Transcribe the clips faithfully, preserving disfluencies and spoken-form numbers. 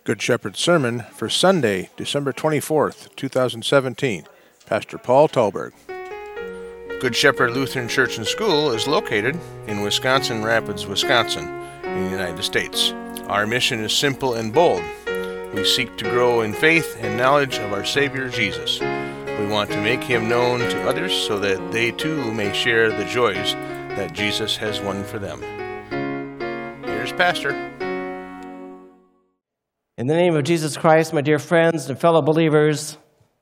Good Shepherd Sermon for Sunday, December twenty-fourth, two thousand seventeen. Pastor Paul Talberg. Good Shepherd Lutheran Church and School is located in Wisconsin Rapids, Wisconsin, in the United States. Our mission is simple and bold. We seek to grow in faith and knowledge of our Savior Jesus. We want to make Him known to others so that they too may share the joys that Jesus has won for them. Here's Pastor. In the name of Jesus Christ, my dear friends and fellow believers,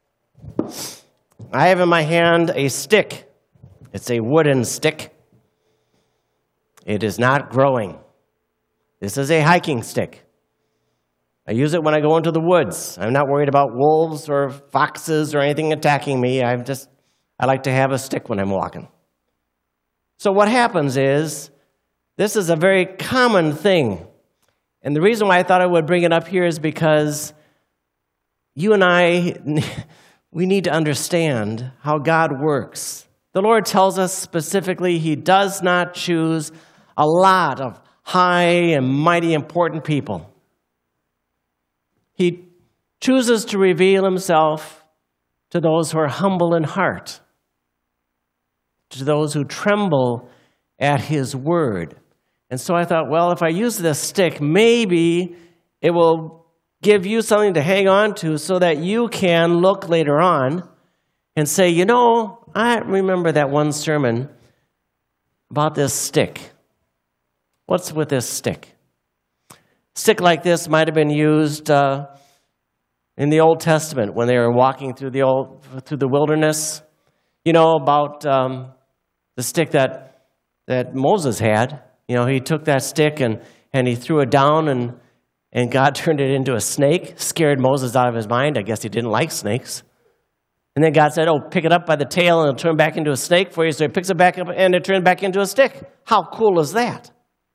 I have in my hand a stick. It's a wooden stick. It is not growing. This is a hiking stick. I use it when I go into the woods. I'm not worried about wolves or foxes or anything attacking me. I'm just, I like to have a stick when I'm walking. So what happens is, this is a very common thing. And the reason why I thought I would bring it up here is because you and I, we need to understand how God works. The Lord tells us specifically He does not choose a lot of high and mighty important people. He chooses to reveal Himself to those who are humble in heart, to those who tremble at His word. And so I thought, well, if I use this stick, maybe it will give you something to hang on to so that you can look later on and say, you know, I remember that one sermon about this stick. What's with this stick? A stick like this might have been used uh, in the Old Testament when they were walking through the old through the wilderness. You know about um, the stick that that Moses had. You know, he took that stick and, and he threw it down, and and God turned it into a snake, scared Moses out of his mind. I guess he didn't like snakes. And then God said, oh, pick it up by the tail and it'll turn back into a snake for you. So he picks it back up and it turns back into a stick. How cool is that?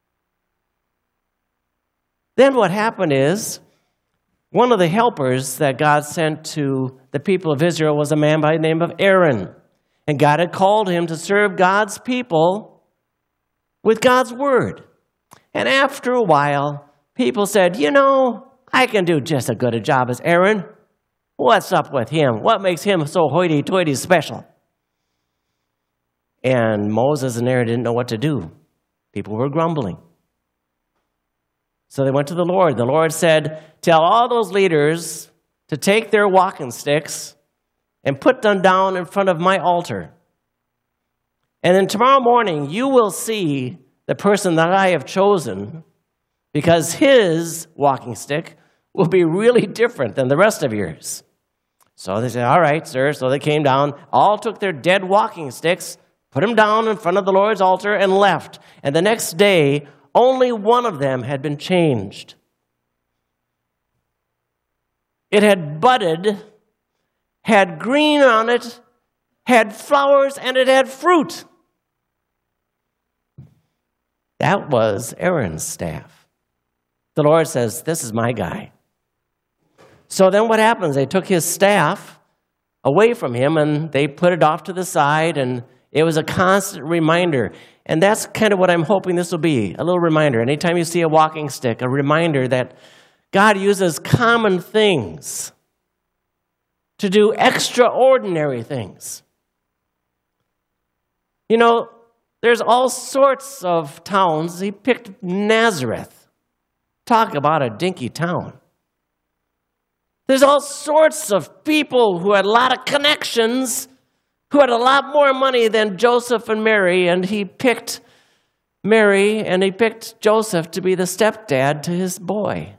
Then what happened is, one of the helpers that God sent to the people of Israel was a man by the name of Aaron. And God had called him to serve God's people with God's word. And after a while, people said, you know, I can do just as good a job as Aaron. What's up with him? What makes him so hoity-toity special? And Moses and Aaron didn't know what to do. People were grumbling. So they went to the Lord. The Lord said, tell all those leaders to take their walking sticks and put them down in front of my altar. And then tomorrow morning, you will see the person that I have chosen, because his walking stick will be really different than the rest of yours. So they said, all right, sir. So they came down, all took their dead walking sticks, put them down in front of the Lord's altar, and left. And the next day, only one of them had been changed. It had budded, had green on it, had flowers, and it had fruit. That was Aaron's staff. The Lord says, this is my guy. So then what happens? They took his staff away from him and they put it off to the side, and it was a constant reminder. And that's kind of what I'm hoping this will be, a little reminder. Anytime you see a walking stick, a reminder that God uses common things to do extraordinary things. You know, there's all sorts of towns. He picked Nazareth. Talk about a dinky town. There's all sorts of people who had a lot of connections, who had a lot more money than Joseph and Mary, and he picked Mary and he picked Joseph to be the stepdad to his boy.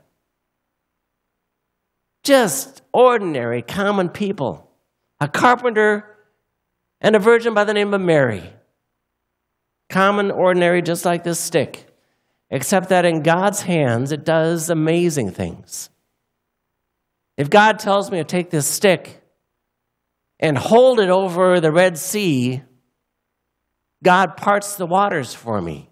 Just ordinary, common people. A carpenter and a virgin by the name of Mary. Common, ordinary, just like this stick. Except that in God's hands, it does amazing things. If God tells me to take this stick and hold it over the Red Sea, God parts the waters for me.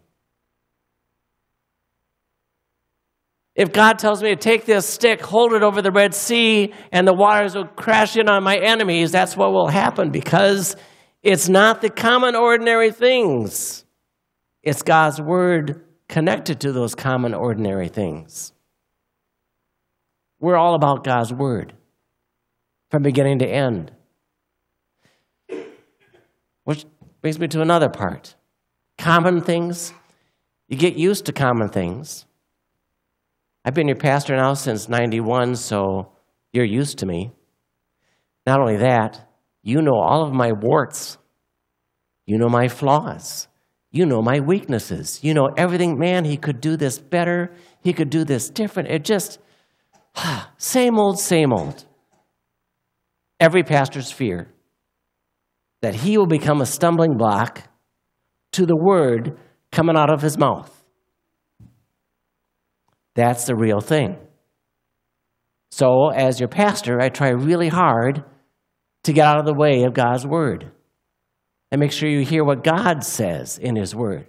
If God tells me to take this stick, hold it over the Red Sea, and the waters will crash in on my enemies, that's what will happen, because it's not the common, ordinary things. It's God's word connected to those common, ordinary things. We're all about God's word from beginning to end. Which brings me to another part. Common things. You get used to common things. I've been your pastor now since ninety-one, so you're used to me. Not only that, you know all of my warts. You know my flaws. You know my weaknesses. You know everything. Man, he could do this better. He could do this different. It just, same old, same old. Every pastor's fear that he will become a stumbling block to the word coming out of his mouth. That's the real thing. So, as your pastor, I try really hard to get out of the way of God's word and make sure you hear what God says in his word.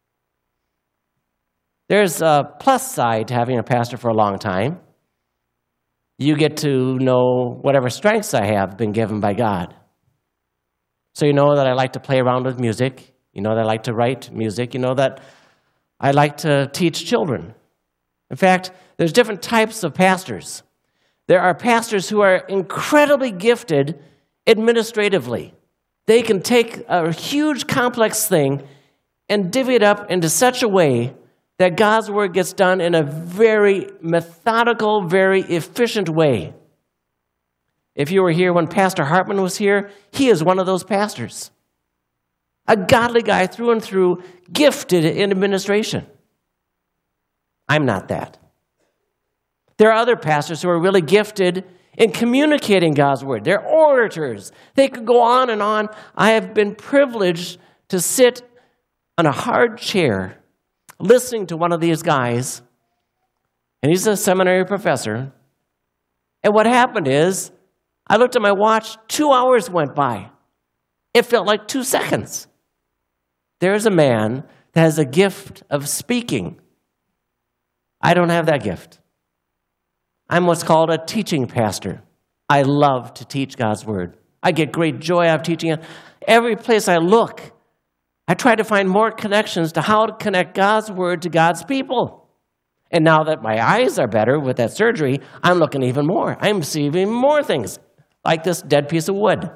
There's a plus side to having a pastor for a long time. You get to know whatever strengths I have been given by God. So you know that I like to play around with music. You know that I like to write music. You know that I like to teach children. In fact, there's different types of pastors. There are pastors who are incredibly gifted administratively. They can take a huge, complex thing and divvy it up into such a way that God's word gets done in a very methodical, very efficient way. If you were here when Pastor Hartman was here, he is one of those pastors. A godly guy through and through, gifted in administration. I'm not that. There are other pastors who are really gifted in communicating God's word. They're orators. They could go on and on. I have been privileged to sit on a hard chair listening to one of these guys, and he's a seminary professor. And what happened is, I looked at my watch, two hours went by. It felt like two seconds. There's a man that has a gift of speaking. I don't have that gift. I'm what's called a teaching pastor. I love to teach God's word. I get great joy out of teaching it. Every place I look, I try to find more connections to how to connect God's word to God's people. And now that my eyes are better with that surgery, I'm looking even more. I'm seeing even more things, like this dead piece of wood.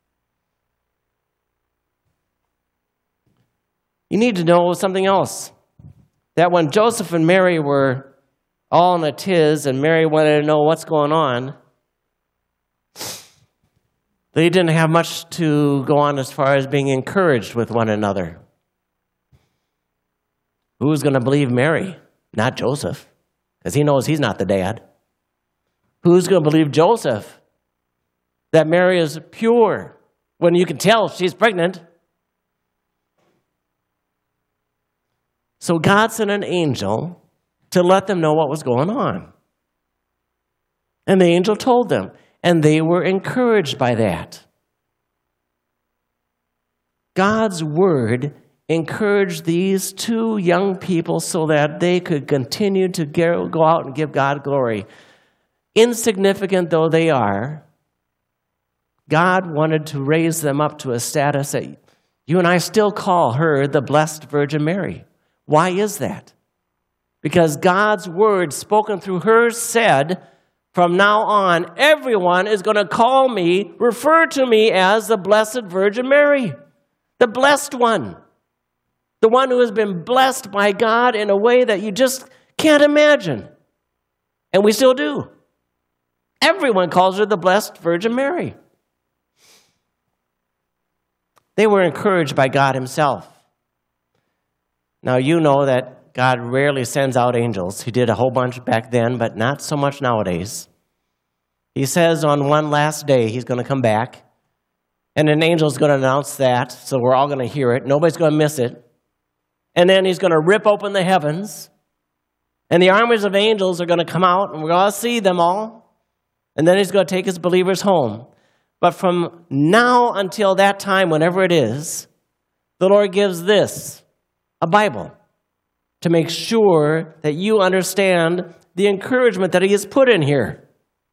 You need to know something else. That when Joseph and Mary were all in a tiz and Mary wanted to know what's going on, they didn't have much to go on as far as being encouraged with one another. Who's going to believe Mary? Not Joseph, because he knows he's not the dad. Who's going to believe Joseph that Mary is pure when you can tell she's pregnant? So God sent an angel to let them know what was going on. And the angel told them, and they were encouraged by that. God's word encouraged these two young people so that they could continue to go out and give God glory. Insignificant though they are, God wanted to raise them up to a status that you and I still call her the Blessed Virgin Mary. Why is that? Because God's word spoken through her said, from now on, everyone is going to call me, refer to me as the Blessed Virgin Mary, the blessed one, the one who has been blessed by God in a way that you just can't imagine. And we still do. Everyone calls her the Blessed Virgin Mary. They were encouraged by God himself. Now, you know that God rarely sends out angels. He did a whole bunch back then, but not so much nowadays. He says on one last day he's going to come back, and an angel's going to announce that, so we're all going to hear it. Nobody's going to miss it. And then he's going to rip open the heavens, and the armies of angels are going to come out, and we're going to see them all. And then he's going to take his believers home. But from now until that time, whenever it is, the Lord gives this, a Bible, to make sure that you understand the encouragement that he has put in here.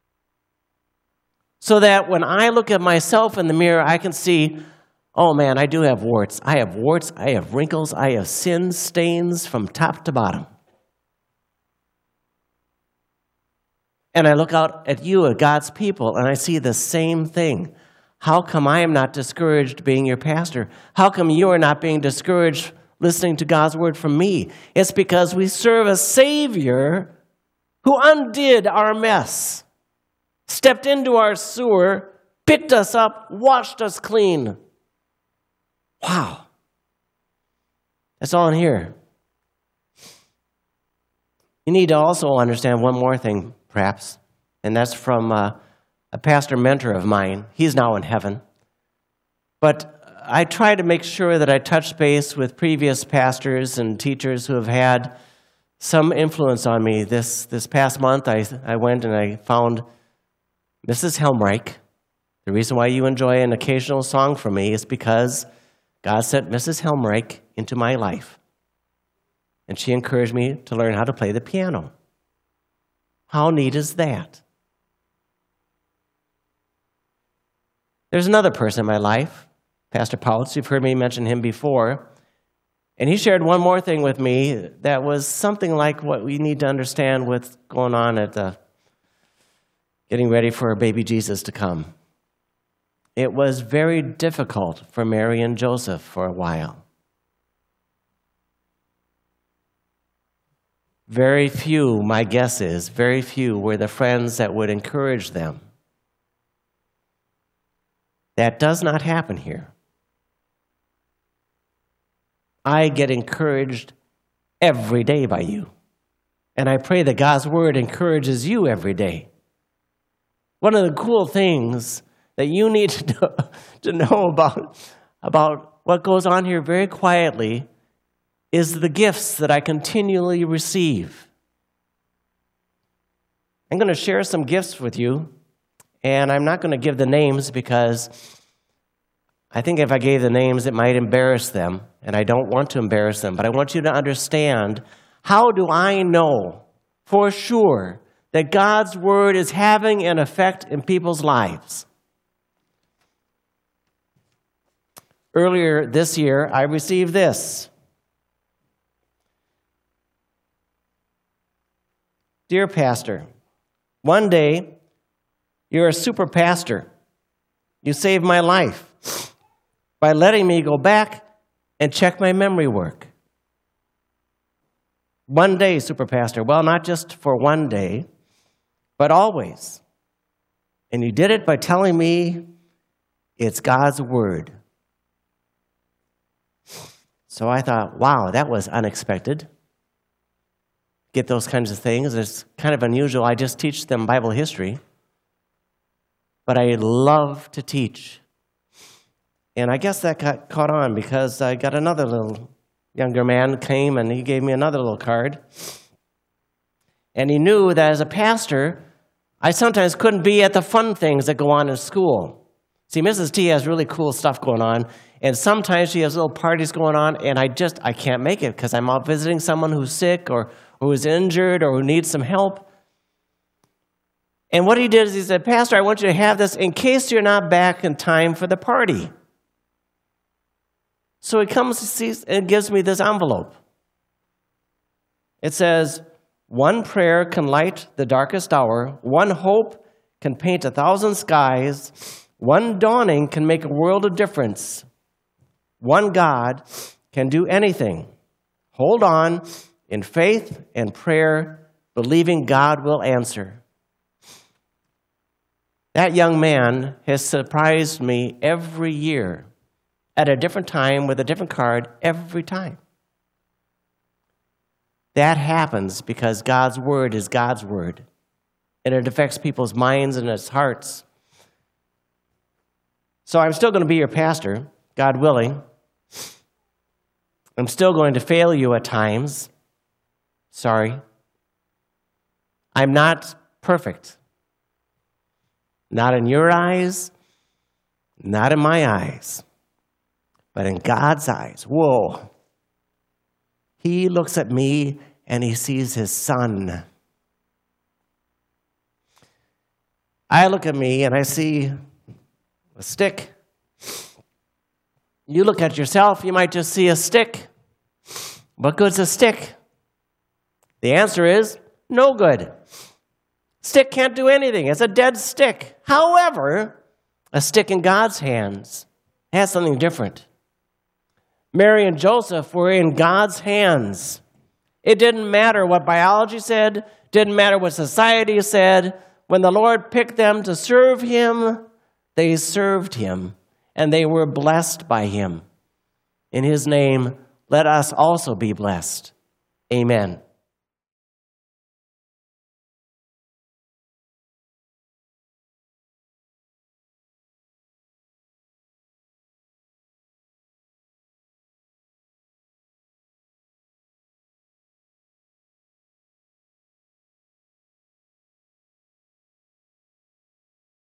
So that when I look at myself in the mirror, I can see, oh man, I do have warts. I have warts, I have wrinkles, I have sin stains from top to bottom. And I look out at you, at God's people, and I see the same thing. How come I am not discouraged being your pastor? How come you are not being discouraged listening to God's word from me? It's because we serve a Savior who undid our mess, stepped into our sewer, picked us up, washed us clean. Wow. That's all in here. You need to also understand one more thing, perhaps, and that's from uh, a pastor mentor of mine. He's now in heaven. But I try to make sure that I touch base with previous pastors and teachers who have had some influence on me. This this past month, I, I went and I found Missus Helmreich. The reason why you enjoy an occasional song from me is because God sent Missus Helmreich into my life. And she encouraged me to learn how to play the piano. How neat is that? There's another person in my life, Pastor Pouts. You've heard me mention him before. And he shared one more thing with me that was something like what we need to understand with going on at the getting ready for baby Jesus to come. It was very difficult for Mary and Joseph for a while. Very few, my guess is, very few were the friends that would encourage them. That does not happen here. I get encouraged every day by you. And I pray that God's word encourages you every day. One of the cool things that you need to know, to know about, about what goes on here very quietly is the gifts that I continually receive. I'm going to share some gifts with you, and I'm not going to give the names because I think if I gave the names, it might embarrass them, and I don't want to embarrass them. But I want you to understand, how do I know for sure that God's word is having an effect in people's lives? Earlier this year, I received this. Dear Pastor, one day, you're a super pastor. You saved my life by letting me go back and check my memory work. One day, super pastor. Well, not just for one day, but always. And you did it by telling me it's God's word. So I thought, wow, that was unexpected. Get those kinds of things. It's kind of unusual. I just teach them Bible history. But I love to teach. And I guess that got caught on because I got another little younger man came and he gave me another little card. And he knew that as a pastor, I sometimes couldn't be at the fun things that go on in school. See, Missus T has really cool stuff going on. And sometimes she has little parties going on, and I just, I can't make it because I'm out visiting someone who's sick or who is injured or who needs some help. And what he did is he said, Pastor, I want you to have this in case you're not back in time for the party. So he comes and gives me this envelope. It says, one prayer can light the darkest hour. One hope can paint a thousand skies. One dawning can make a world of difference. One God can do anything. Hold on in faith and prayer, believing God will answer. That young man has surprised me every year at a different time with a different card every time. That happens because God's word is God's word, and it affects people's minds and its hearts. So I'm still going to be your pastor, God willing. I'm still going to fail you at times. Sorry. I'm not perfect. Not in your eyes, not in my eyes, but in God's eyes. Whoa. He looks at me and he sees his son. I look at me and I see a stick. You look at yourself, you might just see a stick. What good's a stick? The answer is no good. Stick can't do anything. It's a dead stick. However, a stick in God's hands has something different. Mary and Joseph were in God's hands. It didn't matter what biology said, didn't matter what society said. When the Lord picked them to serve him, they served him, and they were blessed by him. In his name, let us also be blessed. Amen.